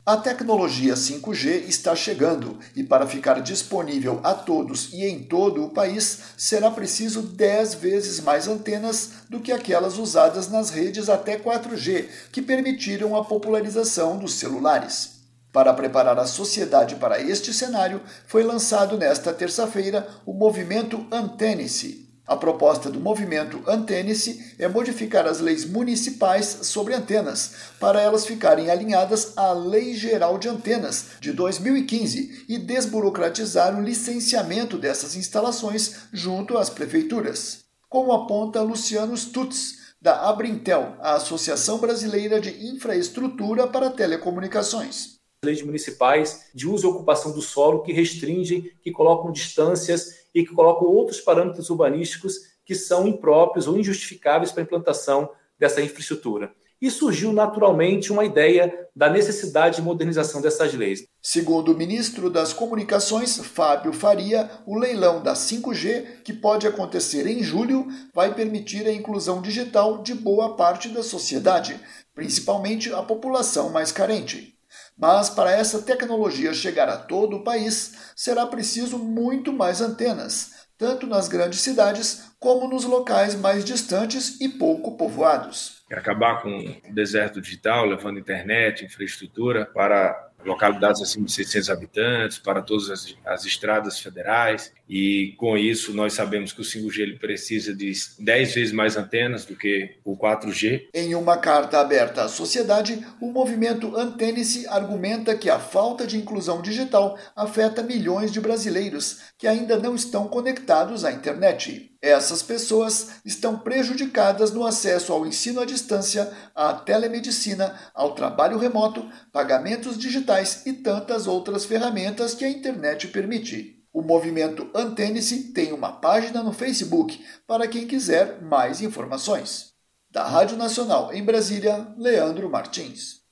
A tecnologia 5G está chegando e, para ficar disponível a todos e em todo o país, será preciso 10 vezes mais antenas do que aquelas usadas nas redes até 4G, que permitiram a popularização dos celulares. Para preparar a sociedade para este cenário, foi lançado nesta terça-feira o movimento Antene-se. A proposta do movimento Antene-se é modificar as leis municipais sobre antenas, para elas ficarem alinhadas à Lei Geral de Antenas, de 2015, e desburocratizar o licenciamento dessas instalações junto às prefeituras. Como aponta Luciano Stutz, da Abrintel, a Associação Brasileira de Infraestrutura para Telecomunicações. Leis municipais de uso e ocupação do solo que restringem, que colocam distâncias e que colocam outros parâmetros urbanísticos que são impróprios ou injustificáveis para a implantação dessa infraestrutura. E surgiu naturalmente uma ideia da necessidade de modernização dessas leis. Segundo o ministro das Comunicações, Fábio Faria, o leilão da 5G, que pode acontecer em julho, vai permitir a inclusão digital de boa parte da sociedade, principalmente a população mais carente. Mas para essa tecnologia chegar a todo o país, será preciso muito mais antenas, tanto nas grandes cidades como nos locais mais distantes e pouco povoados. Acabar com o deserto digital, levando internet, infraestrutura para localidades acima de 600 habitantes, para todas as estradas federais. E com isso nós sabemos que o 5G ele precisa de 10 vezes mais antenas do que o 4G. Em uma carta aberta à sociedade, o movimento Antene-se argumenta que a falta de inclusão digital afeta milhões de brasileiros que ainda não estão conectados à internet. Essas pessoas estão prejudicadas no acesso ao ensino à distância, à telemedicina, ao trabalho remoto, pagamentos digitais e tantas outras ferramentas que a internet permite. O movimento Antene-se tem uma página no Facebook para quem quiser mais informações. Da Rádio Nacional em Brasília, Leandro Martins.